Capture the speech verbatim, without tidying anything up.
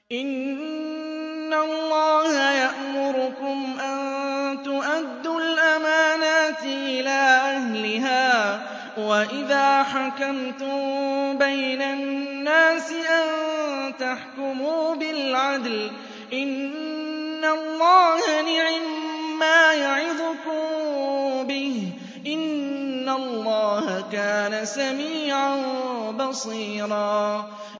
إِنَّ اللَّهَ يَأْمُرُكُمْ أَن تُؤَدُّوا الْأَمَانَاتِ إِلَىٰ أَهْلِهَا وَإِذَا حَكَمْتُم بَيْنَ النَّاسِ أَن تَحْكُمُوا بِالْعَدْلِ ۚ إِنَّ اللَّهَ نِعِمَّا يَعِظُكُم بِهِ ۗ إِنَّ اللَّهَ كَانَ سَمِيعًا بَصِيرًا